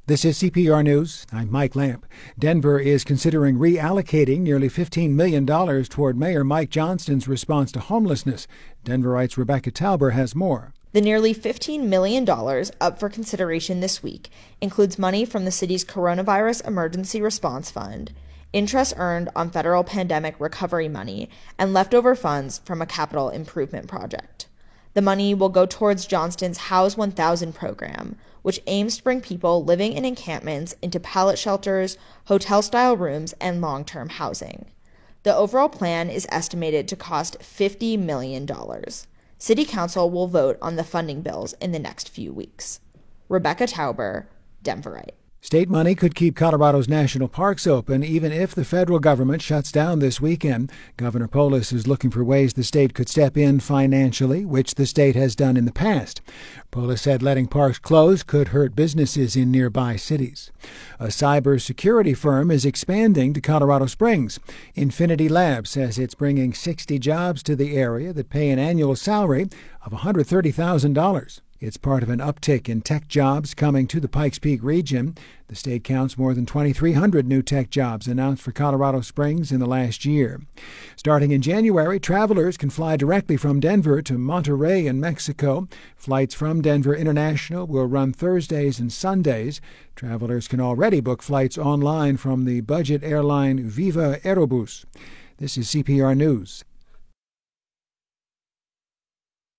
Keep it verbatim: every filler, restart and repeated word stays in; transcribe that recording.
This is C P R News. I'm Mike Lamp. Denver is considering reallocating nearly fifteen million dollars toward Mayor Mike Johnston's response to homelessness. Denverite's Rebecca Tauber has more. The nearly fifteen million dollars up for consideration this week includes money from the city's Coronavirus Emergency Response Fund, interest earned on federal pandemic recovery money, and leftover funds from a capital improvement project. The money will go towards Johnston's House one thousand program, which aims to bring people living in encampments into pallet shelters, hotel-style rooms, and long-term housing. The overall plan is estimated to cost fifty million dollars. City Council will vote on the funding bills in the next few weeks. Rebecca Tauber, Denverite. State money could keep Colorado's national parks open even if the federal government shuts down this weekend. Governor Polis is looking for ways the state could step in financially, which the state has done in the past. Polis said letting parks close could hurt businesses in nearby cities. A cybersecurity firm is expanding to Colorado Springs. Infinity Labs says it's bringing sixty jobs to the area that pay an annual salary of one hundred thirty thousand dollars. It's part of an uptick in tech jobs coming to the Pikes Peak region. The state counts more than twenty-three hundred new tech jobs announced for Colorado Springs in the last year. Starting in January, travelers can fly directly from Denver to Monterrey in Mexico. Flights from Denver International will run Thursdays and Sundays. Travelers can already book flights online from the budget airline Viva Aerobus. This is C P R News.